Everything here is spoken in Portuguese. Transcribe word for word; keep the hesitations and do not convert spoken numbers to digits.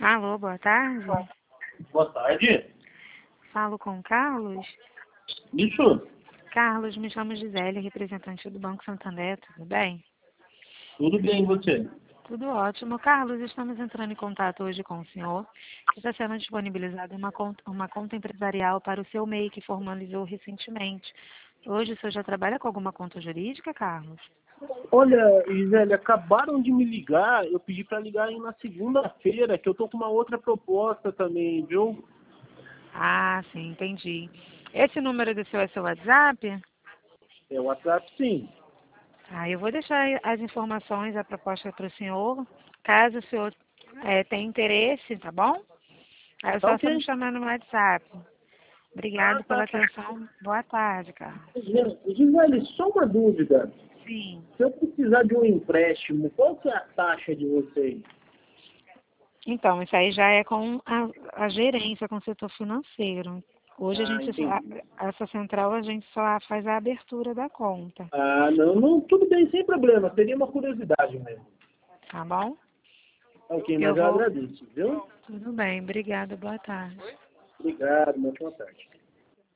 Alô, boa tarde. Boa tarde. Falo com o Carlos. Isso, Carlos, me chamo Gisele, representante do Banco Santander, tudo bem? tudo bem e você? Tudo ótimo. Carlos, estamos entrando em contato hoje com o senhor, que está sendo disponibilizada uma conta, uma conta empresarial para o seu M E I que formalizou recentemente. Hoje o senhor já trabalha com alguma conta jurídica, Carlos? Olha, Gisele, acabaram de me ligar, eu pedi para ligar aí na segunda-feira, que eu tô com uma outra proposta também, viu? Ah, sim, entendi. Esse número do seu é seu WhatsApp? É o WhatsApp, sim. Ah, eu vou deixar as informações, a proposta para o senhor, caso o senhor eh, tenha interesse, tá bom? Aí é Tá só você me ok? chamar no WhatsApp. Ah, Obrigado pela tá. atenção. Boa tarde, Carlos. Gisele, só uma dúvida. Sim. Se eu precisar de um empréstimo, qual que é a taxa de vocês? Então, isso aí já é com a, a gerência, com o setor financeiro. Hoje a Ah, gente só, entendi. essa central a gente só faz a abertura da conta, Ah, não, não, tudo bem, sem problema. Seria uma curiosidade mesmo. tá bom? Ok, Eu mas eu vou. agradeço, viu? Tudo bem, obrigada, boa tarde. Obrigado, muito boa tarde.